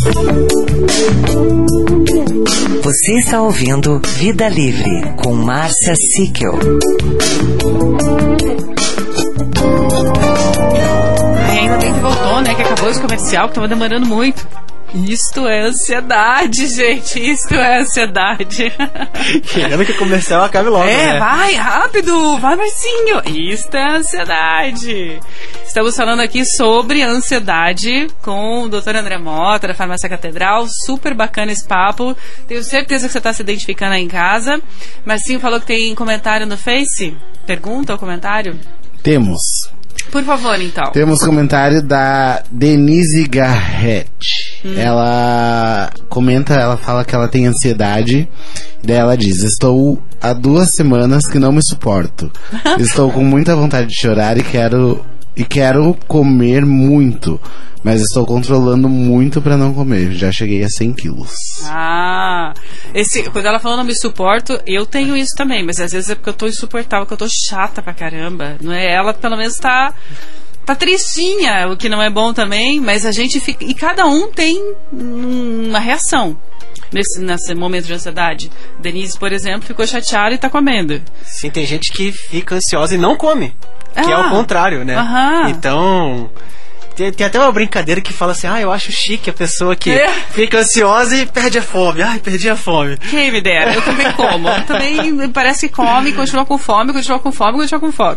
Você está ouvindo Vida Livre com Márcia Sickel. Ainda bem que voltou, né? Que acabou esse comercial, que tava demorando muito. Isto é ansiedade, gente. Isto é ansiedade. Querendo que o comercial acabe logo, né? Vai rápido, vai Marcinho. Isto é ansiedade. Estamos falando aqui sobre ansiedade com o Dr. André Mota, da Farmácia Catedral. Super bacana esse papo. Tenho certeza que você está se identificando aí em casa. Marcinho falou que tem comentário no Face. Pergunta ou comentário? Temos. Por favor, então. Temos comentário da Denise Garrett. Ela comenta, ela fala que ela tem ansiedade. Daí ela diz: estou há 2 semanas que não me suporto. Estou com muita vontade de chorar e quero comer muito, mas estou controlando muito pra não comer. Já cheguei a 100 quilos. Quando ela falou não me suporto, eu tenho isso também, mas às vezes é porque eu tô insuportável, que eu tô chata pra caramba. Não é? Ela pelo menos tá tristinha, o que não é bom também, mas a gente fica. E cada um tem uma reação nesse momento de ansiedade. Denise, por exemplo, ficou chateada e tá comendo. Sim, tem gente que fica ansiosa e não come. Que é o contrário, né? Então, tem até uma brincadeira que fala assim: eu acho chique a pessoa que fica ansiosa e perde a fome. Perdi a fome. Quem me dera, eu também como. Também parece que come, continua com fome, continua com fome, continua com fome.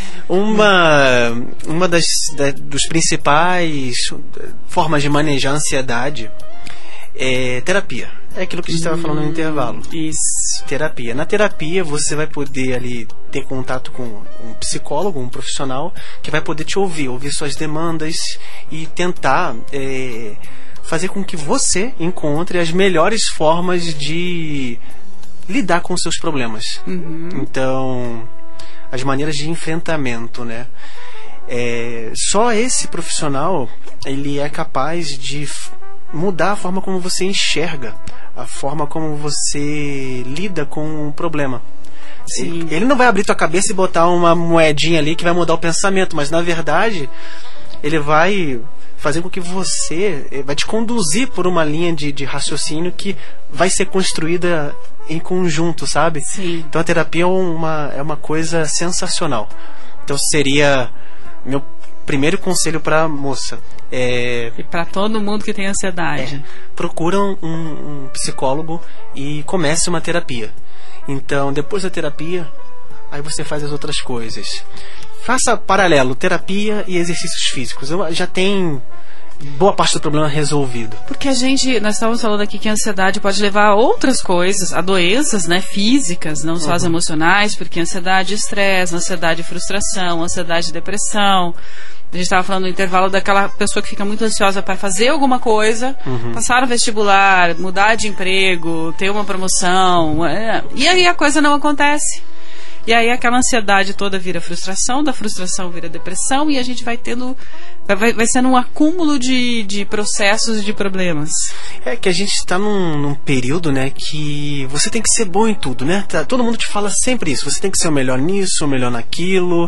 Uma dos principais formas de manejar a ansiedade é terapia. É aquilo que a gente estava falando no intervalo. Isso. Terapia. Na terapia você vai poder ali ter contato com um psicólogo, um profissional que vai poder te ouvir suas demandas e tentar fazer com que você encontre as melhores formas de lidar com os seus problemas. Então, as maneiras de enfrentamento, né? Só esse profissional, ele é capaz de mudar a forma como você enxerga, a forma como você lida com o problema. Sim. Ele não vai abrir tua cabeça e botar uma moedinha ali que vai mudar o pensamento, mas na verdade ele vai fazer com que você vai te conduzir por uma linha de raciocínio que vai ser construída em conjunto, sabe? Sim. Então a terapia é uma coisa sensacional. Então seria meu primeiro conselho para moça. E para todo mundo que tem ansiedade. Procura um psicólogo e comece uma terapia. Então, depois da terapia, aí você faz as outras coisas. Faça paralelo, terapia e exercícios físicos. Já tem boa parte do problema resolvido. Porque nós estávamos falando aqui que a ansiedade pode levar a outras coisas, a doenças, né, físicas, não só as emocionais, porque ansiedade, estresse, ansiedade, frustração, ansiedade, depressão. A gente estava falando no intervalo daquela pessoa que fica muito ansiosa para fazer alguma coisa, passar no vestibular, mudar de emprego, ter uma promoção, e aí a coisa não acontece. E aí aquela ansiedade toda vira frustração, da frustração vira depressão, e a gente vai tendo, vai sendo um acúmulo de processos e de problemas. É que a gente está num período, né, que você tem que ser bom em tudo, né? Todo mundo te fala sempre isso, você tem que ser o melhor nisso, o melhor naquilo.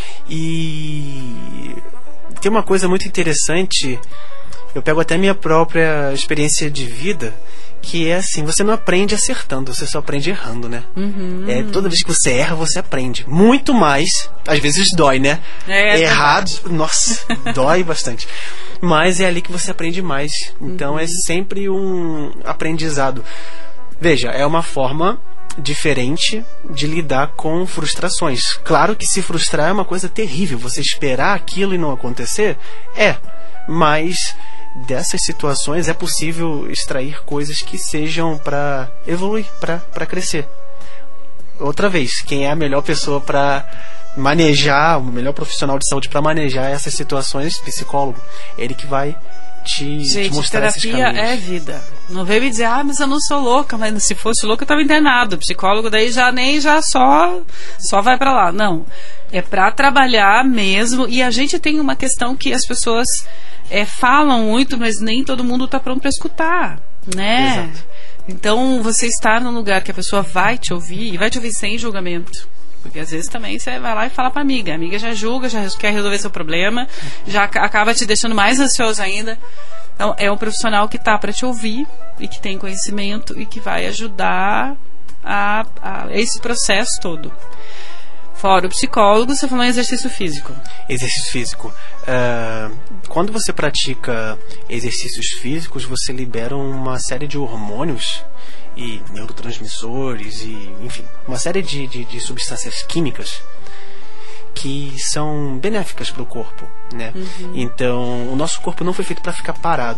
E tem uma coisa muito interessante, eu pego até minha própria experiência de vida, que é assim, você não aprende acertando, você só aprende errando, né? Toda vez que você erra, você aprende. Muito mais, às vezes dói, né? Errado, nossa, dói bastante. Mas é ali que você aprende mais. Então é sempre um aprendizado. Veja, é uma forma diferente de lidar com frustrações. Claro que se frustrar é uma coisa terrível. Você esperar aquilo e não acontecer, mas dessas situações é possível extrair coisas que sejam para evoluir, para crescer. Outra vez, quem é a melhor pessoa para manejar, o melhor profissional de saúde para manejar essas situações? Psicólogo. Ele que vai te mostrar esses caminhos. Terapia é vida. Não veio me dizer, mas eu não sou louca. Mas se fosse louca, eu estava internado. O psicólogo daí já só vai para lá. Não. É para trabalhar mesmo. E a gente tem uma questão que as pessoas falam muito, mas nem todo mundo está pronto para escutar, né? Exato. Então, você estar num lugar que a pessoa vai te ouvir, e vai te ouvir sem julgamento. Porque às vezes também você vai lá e fala pra amiga. A amiga já julga, já quer resolver seu problema, já acaba te deixando mais ansioso ainda. Então, é um profissional que está para te ouvir e que tem conhecimento e que vai ajudar a esse processo todo. Fora o psicólogo, você falou em exercício físico. Exercício físico. Quando você pratica exercícios físicos, você libera uma série de hormônios e neurotransmissores e, enfim, uma série de substâncias químicas que são benéficas para o corpo, né? Então, o nosso corpo não foi feito para ficar parado.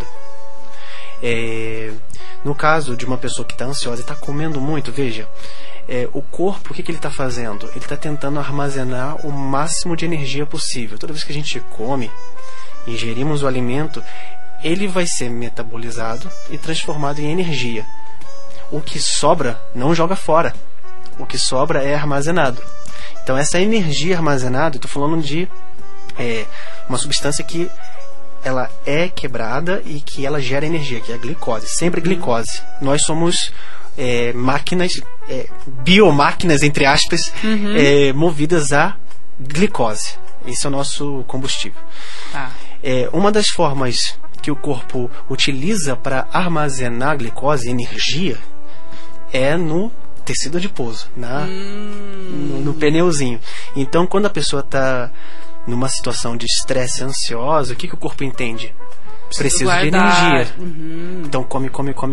No caso de uma pessoa que está ansiosa e está comendo muito, veja, o corpo, o que ele está fazendo? Ele está tentando armazenar o máximo de energia possível. Toda vez que a gente come, ingerimos o alimento, ele vai ser metabolizado e transformado em energia. O que sobra não joga fora. O que sobra é armazenado. Então essa energia armazenada, estou falando de uma substância que ela é quebrada e que ela gera energia, que é a glicose. Sempre glicose. Nós somos máquinas, biomáquinas, entre aspas, movidas a glicose. Esse é o nosso combustível. Uma das formas que o corpo utiliza para armazenar glicose, energia, é no tecido adiposo, no pneuzinho. Então, quando a pessoa está numa situação de estresse ansiosa, o que o corpo entende? Preciso de energia. Então come.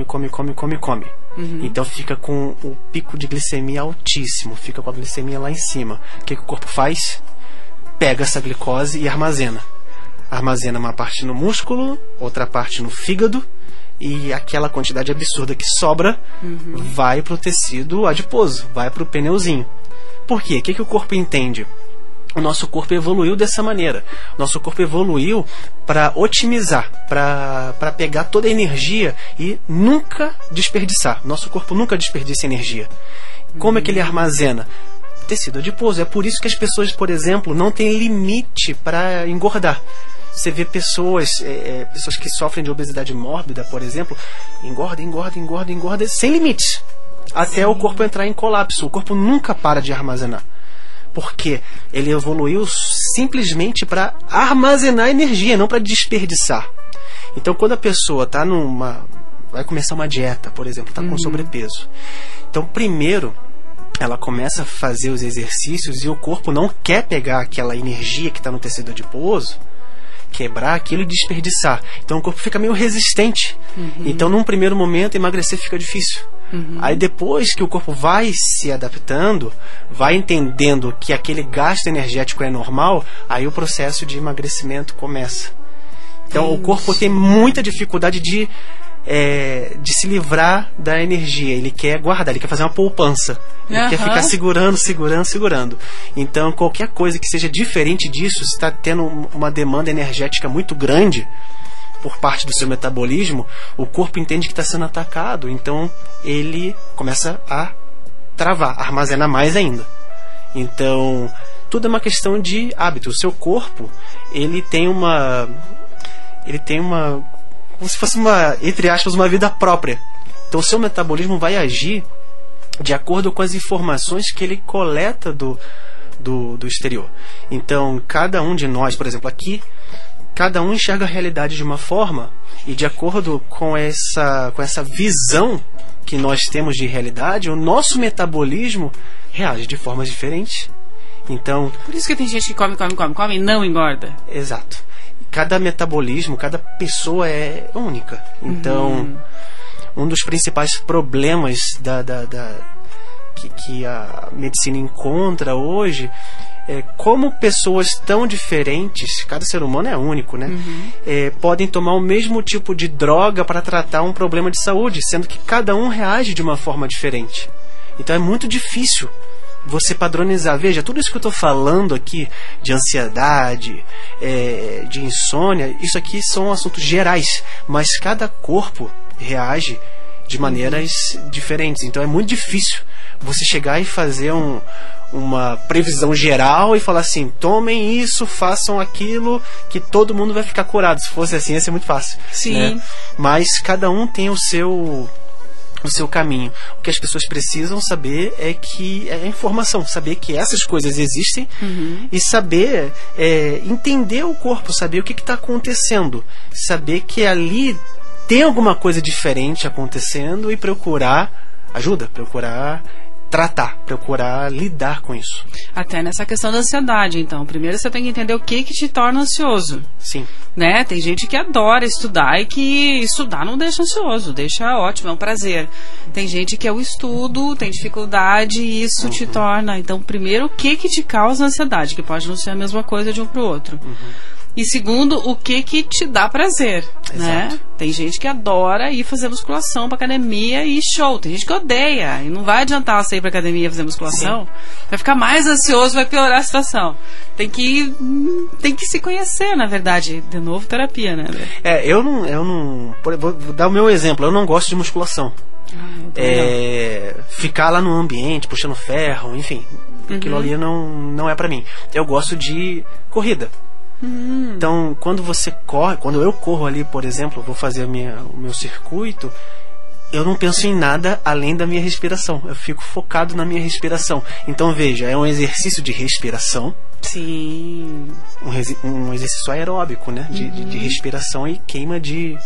Então fica com o pico de glicemia altíssimo, fica com a glicemia lá em cima. O que o corpo faz? Pega essa glicose e armazena. Armazena uma parte no músculo, outra parte no fígado, e aquela quantidade absurda que sobra vai para o tecido adiposo, vai para o pneuzinho. Por quê? O que o corpo entende? O nosso corpo evoluiu dessa maneira. Nosso corpo evoluiu para otimizar, para pegar toda a energia e nunca desperdiçar. Nosso corpo nunca desperdiça energia. Como é que ele armazena? Tecido adiposo. É por isso que as pessoas, por exemplo, não têm limite para engordar. Você vê pessoas que sofrem de obesidade mórbida, por exemplo, engorda sem limites. Até o corpo entrar em colapso. O corpo nunca para de armazenar. Porque ele evoluiu simplesmente para armazenar energia, não para desperdiçar. Então, quando a pessoa vai começar uma dieta, por exemplo, está com sobrepeso. Então, primeiro, ela começa a fazer os exercícios e o corpo não quer pegar aquela energia que está no tecido adiposo, quebrar aquilo e desperdiçar. Então, o corpo fica meio resistente. Então, num primeiro momento, emagrecer fica difícil. Aí depois que o corpo vai se adaptando, vai entendendo que aquele gasto energético é normal, aí o processo de emagrecimento começa. Então o corpo tem muita dificuldade de se livrar da energia. Ele quer guardar, ele quer fazer uma poupança. Ele quer ficar segurando. Então qualquer coisa que seja diferente disso, se está tendo uma demanda energética muito grande por parte do seu metabolismo, o corpo entende que está sendo atacado, então ele começa a travar, a armazenar mais ainda. Então, tudo é uma questão de hábito. O seu corpo, ele tem uma como se fosse entre aspas, uma vida própria. Então, o seu metabolismo vai agir de acordo com as informações que ele coleta do exterior. Então, cada um de nós, por exemplo, aqui, cada um enxerga a realidade de uma forma e de acordo com essa visão que nós temos de realidade, o nosso metabolismo reage de formas diferentes. Então, por isso que tem gente que come e não engorda. Exato. Cada metabolismo, cada pessoa é única. Então, um dos principais problemas que a medicina encontra hoje como pessoas tão diferentes, cada ser humano é único, né? Podem tomar o mesmo tipo de droga para tratar um problema de saúde, sendo que cada um reage de uma forma diferente. Então é muito difícil você padronizar. Veja, tudo isso que eu estou falando aqui, de ansiedade, de insônia, isso aqui são assuntos gerais, mas cada corpo reage de maneiras diferentes. Então é muito difícil você chegar e fazer uma previsão geral e falar assim, tomem isso, façam aquilo, que todo mundo vai ficar curado. Se fosse assim, ia ser muito fácil. Sim. Né? Mas cada um tem o seu no seu caminho. O que as pessoas precisam saber é que é a informação, saber que essas coisas existem e saber entender o corpo, saber o que está acontecendo, saber que ali tem alguma coisa diferente acontecendo e procurar ajuda, procurar tratar, procurar lidar com isso. Até nessa questão da ansiedade, então. Primeiro você tem que entender o que te torna ansioso. Sim. Né? Tem gente que adora estudar e que estudar não deixa ansioso, deixa ótimo, é um prazer. Tem gente que é o estudo, tem dificuldade e isso te torna. Então, primeiro, o que te causa ansiedade, que pode não ser a mesma coisa de um pro outro. E segundo, o que te dá prazer, né? Tem gente que adora ir fazer musculação pra academia e show. Tem gente que odeia e não vai adiantar você ir pra academia fazer musculação. Sim. Vai ficar mais ansioso, vai piorar a situação. Tem que se conhecer, na verdade. De novo, terapia, né? Eu não... Vou dar o meu exemplo. Eu não gosto de musculação. Ficar lá no ambiente, puxando ferro, enfim. Aquilo ali não é pra mim. Eu gosto de corrida. Então, quando eu corro ali, por exemplo, vou fazer o meu circuito, eu não penso em nada além da minha respiração. Eu fico focado na minha respiração. Então, veja, é um exercício de respiração. Sim. Um exercício aeróbico, né? De respiração e queima de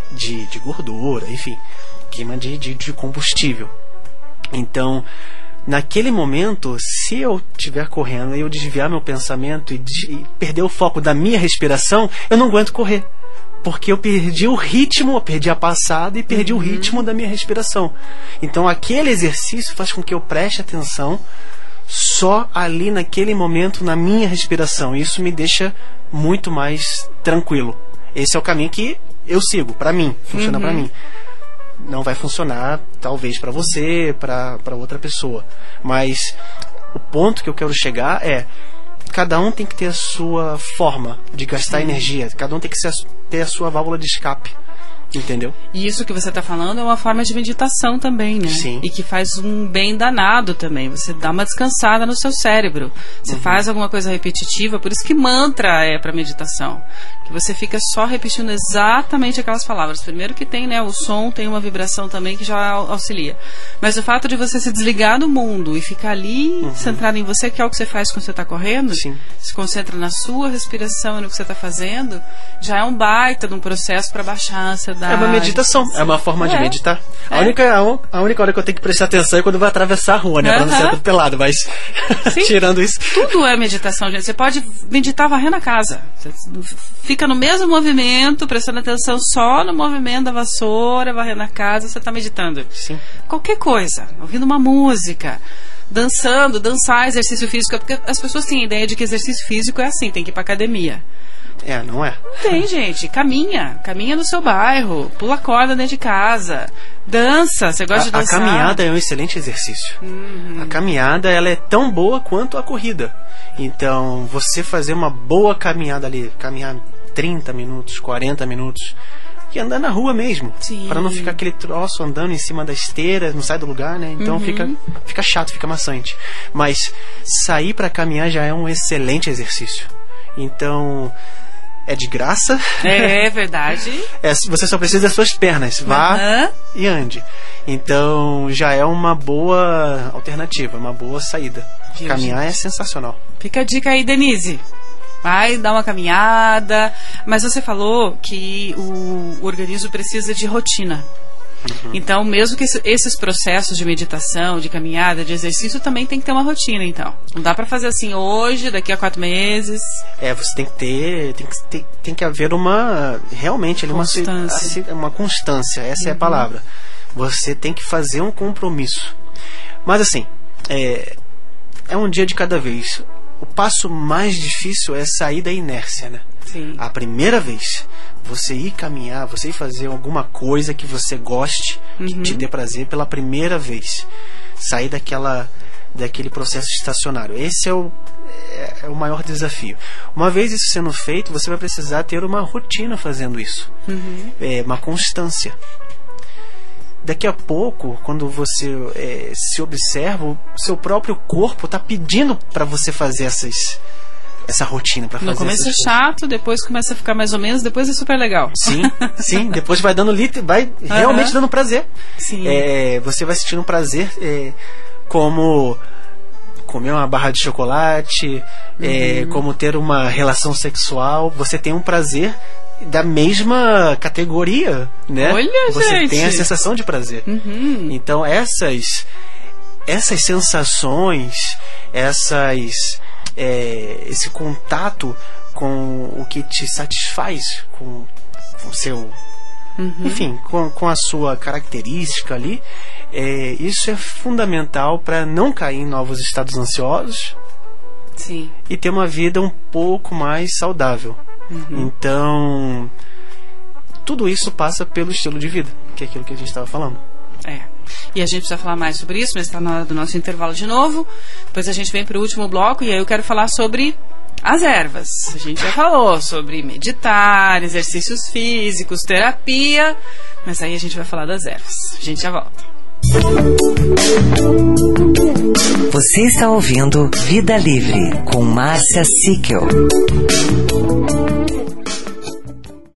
gordura, enfim, queima de combustível. Então, naquele momento, se eu estiver correndo e eu desviar meu pensamento e perder o foco da minha respiração, eu não aguento correr. Porque eu perdi o ritmo, eu perdi a passada e perdi o ritmo da minha respiração. Então aquele exercício faz com que eu preste atenção só ali naquele momento na minha respiração. Isso me deixa muito mais tranquilo. Esse é o caminho que eu sigo, pra mim, funciona pra mim. Não vai funcionar, talvez, para você, para outra pessoa. Mas o ponto que eu quero chegar é: cada um tem que ter a sua forma de gastar energia. Cada um tem que ter a sua válvula de escape. Entendeu? E isso que você está falando é uma forma de meditação também, né? Sim. E que faz um bem danado também. Você dá uma descansada no seu cérebro. Você faz alguma coisa repetitiva, por isso que mantra é para meditação. Que você fica só repetindo exatamente aquelas palavras. Primeiro que tem, né? O som tem uma vibração também que já auxilia. Mas o fato de você se desligar do mundo e ficar ali centrado em você, que é o que você faz quando você está correndo, Sim. se concentra na sua respiração e no que você está fazendo, já é um baita de um processo para baixar a ansiedade. É uma meditação, é uma forma de meditar. A única hora que eu tenho que prestar atenção é quando eu vou atravessar a rua, né? Pra não ser atropelado, mas tirando isso. Tudo é meditação, gente. Você pode meditar varrendo a casa. Você fica no mesmo movimento, prestando atenção só no movimento da vassoura, varrendo a casa, você está meditando. Sim. Qualquer coisa, ouvindo uma música, dançar exercício físico, porque as pessoas têm a ideia de que exercício físico é assim, tem que ir pra academia. Não é? Tem, gente. Caminha no seu bairro, pula corda dentro de casa, dança. Você gosta de dançar? A caminhada é um excelente exercício. A caminhada, ela é tão boa quanto a corrida. Então, você fazer uma boa caminhada ali, caminhar 30 minutos, 40 minutos, e andar na rua mesmo, para não ficar aquele troço andando em cima da esteira, não sai do lugar, né? Então fica chato, fica maçante. Mas sair para caminhar já é um excelente exercício. Então, é de graça. É verdade. Você só precisa das suas pernas. Vá e ande. Então, já é uma boa alternativa, uma boa saída. Caminhar é sensacional. Fica a dica aí, Denise. Vai dar uma caminhada. Mas você falou que o organismo precisa de rotina. Então, mesmo que esses processos de meditação, de caminhada, de exercício, também tem que ter uma rotina, então. Não dá pra fazer assim hoje, daqui a 4 meses. Você tem que ter, tem que haver realmente uma constância, essa é a palavra. Você tem que fazer um compromisso. Mas assim, é um dia de cada vez. O passo mais difícil é sair da inércia, né? Sim. A primeira vez, você ir caminhar, você ir fazer alguma coisa que você goste, que te dê prazer pela primeira vez. Sair daquele processo estacionário. Esse é o maior desafio. Uma vez isso sendo feito, você vai precisar ter uma rotina fazendo isso. Uma constância. Daqui a pouco, quando você se observa, o seu próprio corpo está pedindo para você fazer essa rotina pra fazer. No começo é essas chato, depois começa a ficar mais ou menos, depois é super legal. Sim, depois vai dando vai realmente dando prazer. Sim. Você vai sentindo um prazer como comer uma barra de chocolate, como ter uma relação sexual. Você tem um prazer da mesma categoria, né? Olha, você gente, tem a sensação de prazer. Então essas sensações, esse contato com o que te satisfaz, com o seu, enfim, com a sua característica ali, isso é fundamental para não cair em novos estados ansiosos. Sim. E ter uma vida um pouco mais saudável. Então, tudo isso passa pelo estilo de vida, que é aquilo que a gente estava falando. E a gente precisa falar mais sobre isso, mas está na hora do nosso intervalo de novo. Depois a gente vem para o último bloco e aí eu quero falar sobre as ervas. A gente já falou sobre meditar, exercícios físicos, terapia, mas aí a gente vai falar das ervas. A gente já volta. Você está ouvindo Vida Livre com Márcia Sickel.